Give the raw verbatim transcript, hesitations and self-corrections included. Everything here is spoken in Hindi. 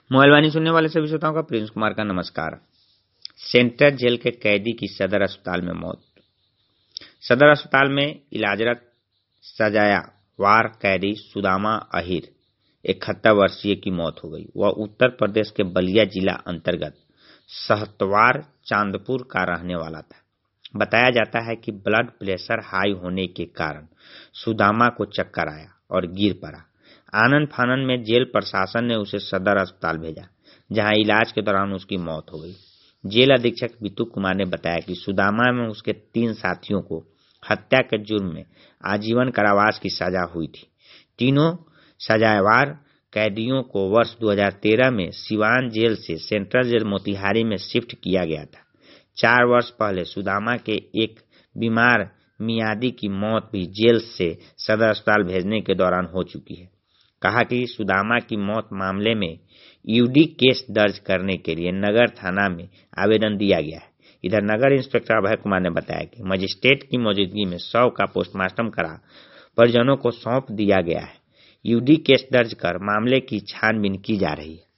मोबाइल सुनने वाले सभी श्रोताओं का प्रिंस कुमार का नमस्कार। सेंट्रल जेल के कैदी की सदर अस्पताल में मौत। सदर अस्पताल में इलाजरत सजायावार कैदी सुदामा अहिर इकहत्तर वर्षीय की मौत हो गई। वह उत्तर प्रदेश के बलिया जिला अंतर्गत सहतवार चांदपुर का रहने वाला था। बताया जाता है कि ब्लड प्रेशर हाई होने के कारण सुदामा को चक्कर आया और गिर पड़ा। आनन फानन में जेल प्रशासन ने उसे सदर अस्पताल भेजा, जहां इलाज के दौरान उसकी मौत हो गई। जेल अधीक्षक बितु कुमार ने बताया कि सुदामा में उसके तीन साथियों को हत्या के जुर्म में आजीवन कारावास की सजा हुई थी। तीनों सजायावार कैदियों को वर्ष दो हज़ार तेरह में सिवान जेल से सेंट्रल जेल मोतिहारी में शिफ्ट किया गया था। चार वर्ष पहले सुदामा के एक बीमार मियादी की मौत भी जेल से सदर अस्पताल भेजने के दौरान हो चुकी है। कहा कि सुदामा की मौत मामले में यूडी केस दर्ज करने के लिए नगर थाना में आवेदन दिया गया है। इधर नगर इंस्पेक्टर अभय कुमार ने बताया कि मजिस्ट्रेट की मौजूदगी में शव का पोस्टमार्टम करा परिजनों को सौंप दिया गया है। यूडी केस दर्ज कर मामले की छानबीन की जा रही है।